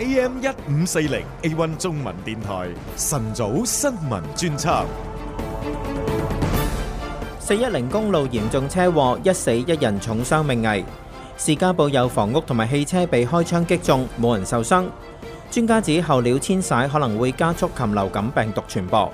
AM1540 A1 中文電台晨早新聞專輯。 410公路嚴重車禍，1死1人重傷命危。士嘉堡有房屋同埋汽車被開槍擊中，冇人受傷。專家指候鳥遷徙可能會加速禽流感病毒傳播。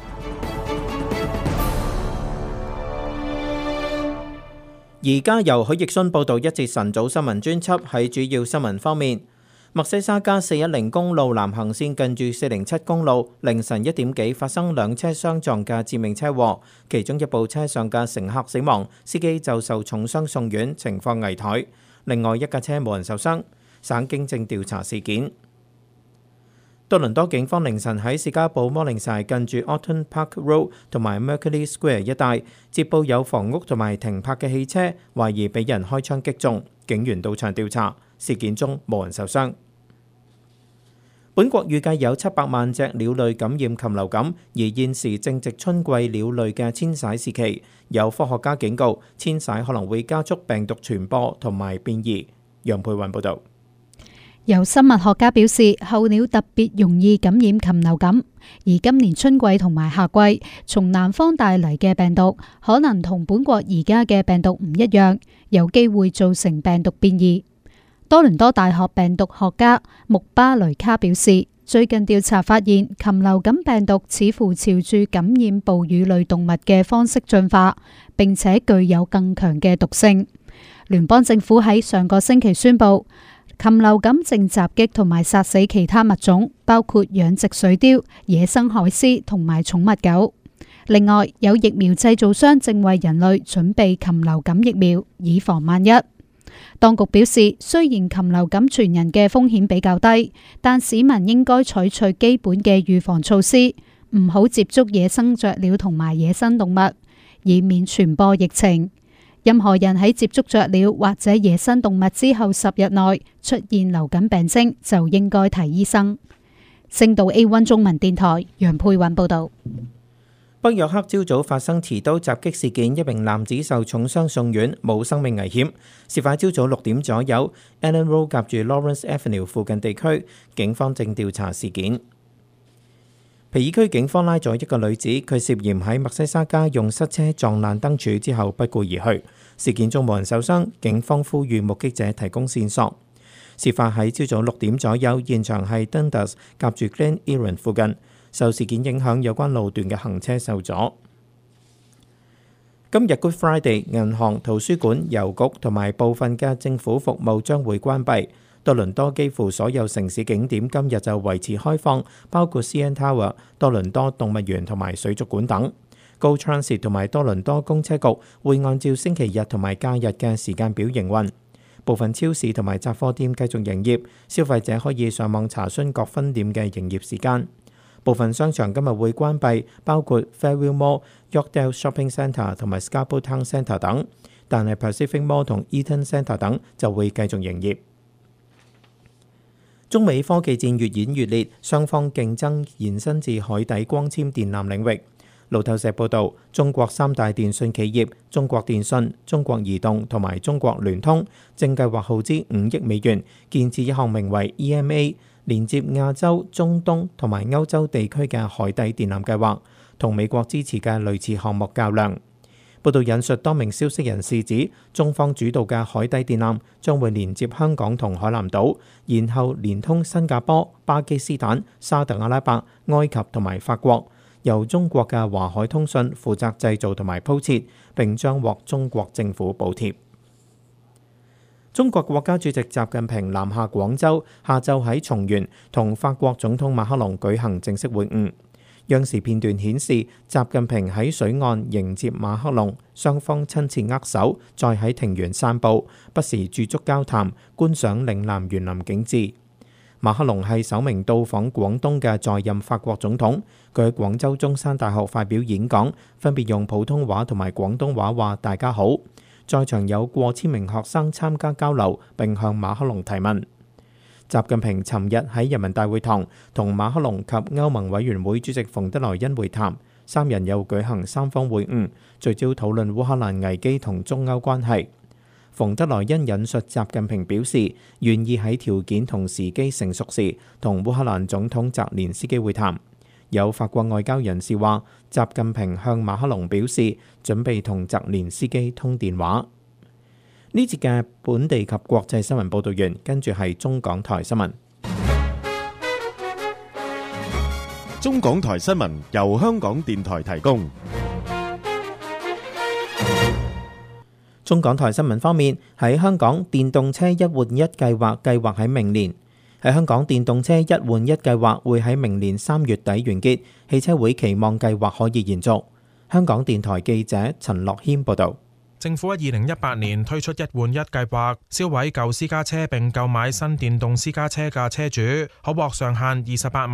而家由許奕迅報道一節晨早新聞專輯。喺主要新聞方面，墨西沙加410公路南行線近住407公路，凌晨1點幾發生兩車相撞嘅致命車禍，其中一部車上嘅乘客死亡，司機就受重傷送院，情況危殆。另外一架車冇人受傷，省警正調查事件。多倫多警方凌晨喺士嘉堡 Morningside 近住 Autumn Park Road 同埋 Mercury Square 一帶接報有房屋同埋停泊嘅汽車懷疑被人開槍擊中，警員到場調查，事件中冇人受傷。本國預計有700萬隻鳥類感染禽流感，而現時正值春季鳥類嘅遷徙時期，有科學家警告遷徙可能會加速病毒傳播同埋變異。楊佩雲報導。 有生物學家表示，候鳥特別容易感染禽流感，而今年春季同埋夏季從南方帶嚟嘅病毒可能同本國而家嘅病毒唔一樣，有機會造成病毒變異。多倫多大學病毒學家穆巴雷卡表示，最近調查發現禽流感病毒似乎朝住感染哺乳類動物嘅方式進化，並且具有更強嘅毒性。聯邦政府喺上個星期宣布，禽流感正襲擊同埋殺死其他物種，包括養殖水貂、野生海獅同埋寵物狗。另外，有疫苗製造商正為人類準備禽流感疫苗，以防萬一。當局表示，雖然禽流感傳人嘅風險比較低，但市民應該採取基本嘅預防措施，唔好接觸野生雀鳥同埋野生動物，以免傳播疫情。任何人喺接觸雀鳥或者野生動物之後10日內出現流感病徵，就應該睇醫生。星島 A1 中文電台楊佩雲報導。 北約克朝早發生持刀襲擊事件，一名男子受重傷送院，冇生命危險。事發朝早6點左右 ，Allen Road 夾住 Lawrence Avenue 附近地區，警方正調查事件。皮爾區警方拉咗一個女子，佢涉嫌喺墨西沙加用塞車撞爛燈柱之後不顧而去。事件中冇人受傷，警方呼籲目擊者提供線索。事發喺朝早6點左右，現場係 Dundas 夾住 Glen Erin 附近。受事件影響，有關路段嘅行車受阻。今日 Good Friday， 銀行、圖書館、郵局同埋部分嘅政府服務將會關閉。多倫多幾乎所有城市景點今日就維持開放，包括 CN Tower、多倫多動物園同埋水族館等。Go Transit 同埋多倫多公車局會按照星期日同埋假日嘅時間表營運。部分超市同埋雜貨店繼續營業，消費者可以上網查詢各分店嘅營業時間。部分商場今日會關閉，包括 Fairview Mall、Yorkdale Shopping Centre 同埋 Scarborough Town Centre 等，但係 Pacific Mall 同 Eaton Centre 等就會繼續營業。中美科技戰越演越烈，雙方競爭延伸至海底光纖電纜領域。路透社報導，中國3大電信企業中國電信、中國移動同埋中國聯通正計劃耗資5億美元建設一項名為 EMA，連接亞洲、中東同埋歐洲地區嘅海底電纜計劃，同美國支持嘅類似項目較量。報道引述多名消息人士指，中方主導嘅海底電纜將會連接香港同海南島，然後連通新加坡、巴基斯坦、沙特阿拉伯、埃及同埋法國，由中國嘅華海通訊負責製造同埋鋪設，並將獲中國政府補貼。中國國家主席習近平南下廣州，下晝喺松園同法國總統馬克龍舉行正式會晤。央視片段顯示，習近平喺水岸迎接馬克龍，雙方親切握手，再喺庭園散步，不時駐足交談，觀賞嶺南園林景緻。馬克龍係首名到訪廣東嘅在任法國總統，佢喺廣州中山大學發表演講，分別用普通話同埋廣東話話大家好。在場有過千名學生參加交流，並向馬克龍提問。習近平尋日喺人民大會堂同馬克龍及歐盟委員會主席馮德萊恩會談，三人又舉行三方會晤，聚焦討論烏克蘭危機同中歐關係。 馮德萊恩引述習近平表示，願意喺條件同時機成熟時同烏克蘭總統澤連斯基會談。有法國外交人士話，習近平向馬克龍表示準備同澤連斯基通電話。呢節嘅本地及國際新聞報道完，跟住係中港台新聞。 中港台新聞由香港電台提供。 中港台新聞方面，喺香港電動車一換一計劃喺明年。喺香港電動車一換一計劃會喺明年3月底完結，汽車會期望計劃可以延續。香港電台記者陳樂軒報導。 政府喺2018年推出一換一計劃，銷毀舊私家車並購買新電動私家車嘅車主，可獲上限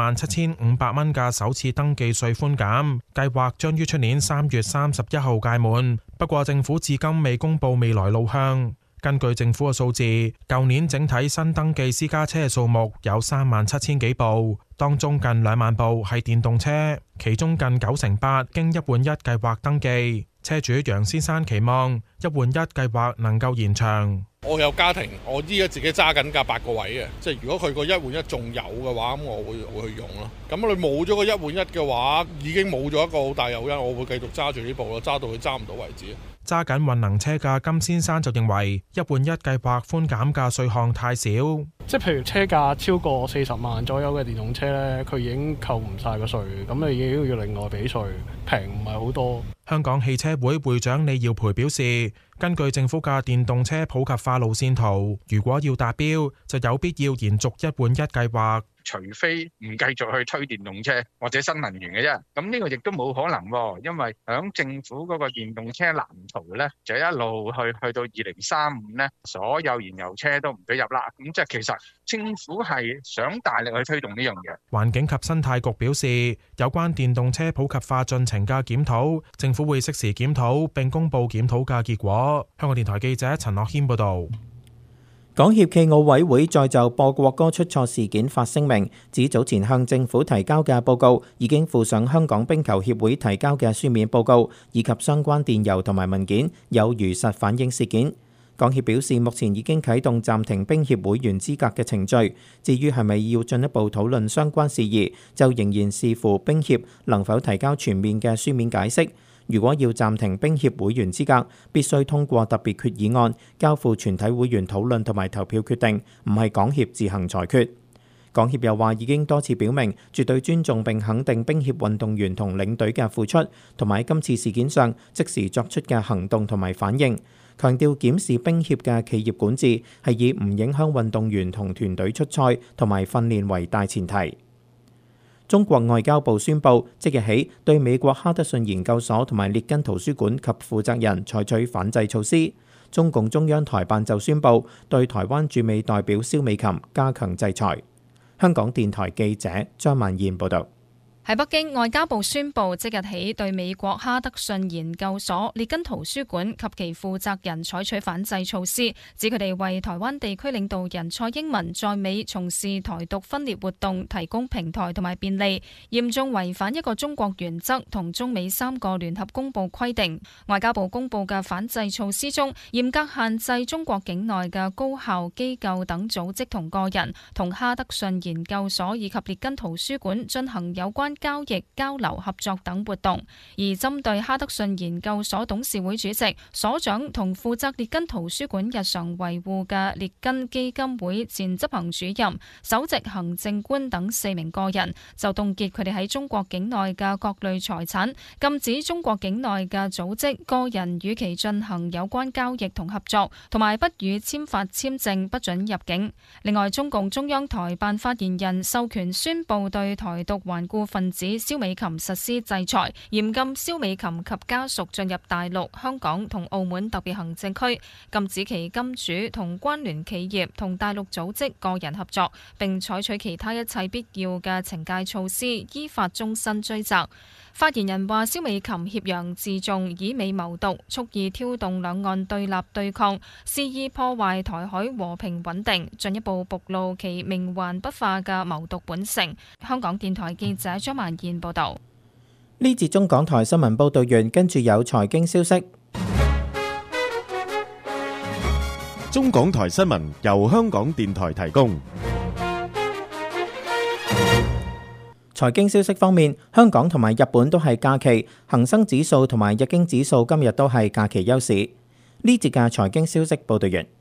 287500蚊嘅首次登記稅寬減。計劃將於出年3月31號屆滿，不過政府至今未公布未來路向。根據政府嘅數字，舊年整體新登記私家車嘅數目有37000幾部，當中近2萬部係電動車，其中近98%經一換一計劃登記。車主楊先生期望一換一計劃能夠延長。 我有家庭，我依家自己揸緊架8個位嘅，即係如果佢個一換一仲有嘅話，咁我會去用咯。咁你冇咗個一換一嘅話，已經冇咗一個好大誘因，我會繼續揸住呢部咯，揸到佢揸唔到為止。 揸緊混能車嘅金先生就認為一換一計劃寬減嘅稅項太少， 即係譬如車價超過40萬左右嘅電動車呢，佢已經扣唔晒個稅，咁你已經要另外俾稅，平唔係好多。 香港汽車會會長李耀培表示，根據政府嘅電動車普及化路線圖，如果要達標，就有必要延續一換一計劃。 除非唔繼續去推電動車或者新能源嘅啫，咁呢個亦都冇可能喎，因為響政府嗰個電動車藍圖呢，就一路去到2035呢，所有燃油車都唔俾入啦。咁即係其實政府係想大力去推動呢樣嘢。 環境及生態局表示，有關電動車普及化進程嘅檢討，政府會適時檢討並公佈檢討嘅結果。香港電台記者陳樂軒報導。 港協暨奧委會再就播國歌出錯事件發聲明，指早前向政府提交嘅報告已經附上香港冰球協會提交嘅書面報告，以及相關電郵同埋文件，有如實反映事件。港協表示，目前已經啟動暫停冰協會員資格嘅程序，至於係咪要進一步討論相關事宜，就仍然視乎冰協能否提交全面嘅書面解釋。如果要暫停冰協會員資格，必須通過特別決議案，交付全體會員討論同埋投票決定，唔係港協自行裁決。港協又話已經多次表明，絕對尊重並肯定冰協運動員同領隊嘅付出，同埋今次事件上即時作出嘅行動同埋反應，強調檢視冰協嘅企業管治係以唔影響運動員同團隊出賽同埋訓練為大前提。中國外交部宣布，即日起對美國哈德遜研究所同埋列根圖書館及負責人採取反制措施。中共中央台辦就宣布對台灣駐美代表蕭美琴加強制裁。香港電台記者張曼燕報導。 喺北京，外交部宣布即日起對美國哈德遜研究所、列根圖書館及其負責人採取反制措施，指佢哋為台灣地區領導人蔡英文在美從事台獨分裂活動提供平台同埋便利，嚴重違反一個中國原則同中美3個聯合公報規定。外交部公布嘅反制措施中，嚴格限制中國境內嘅高校、機構等組織同個人同哈德遜研究所以及列根圖書館進行有關交易、交流、合作等活動，而針對哈德遜研究所董事會主席、所長同負責列根圖書館日常維護嘅列根基金會前執行主任、首席行政官等4名個人，就凍結佢哋喺中國境內嘅各類財產，禁止中國境內嘅組織、個人與其進行有關交易同合作，同埋不予簽發簽證，不准入境。另外，中共中央台辦發言人授權宣布對台獨頑固分子蕭美琴實施制裁，嚴禁蕭美琴及家屬進入大陸、香港同澳門特別行政區，禁止其金主同關聯企業同大陸組織個人合作，並採取其他一切必要嘅懲戒措施，依法終身追責。發言人話：蕭美琴挾洋自重，以美謀獨，蓄意挑動兩岸對立對抗，肆意破壞台海和平穩定，進一步暴露其冥頑不化嘅謀獨本性。香港電台記者張曼燕報道。 呢節中港台新聞報道完，跟住有財經消息。 中港台新聞由香港電台提供。 財經消息方面，香港同埋日本都係假期，恒生指數同埋日經指數今日都係假期休市。呢節嘅財經消息報道完。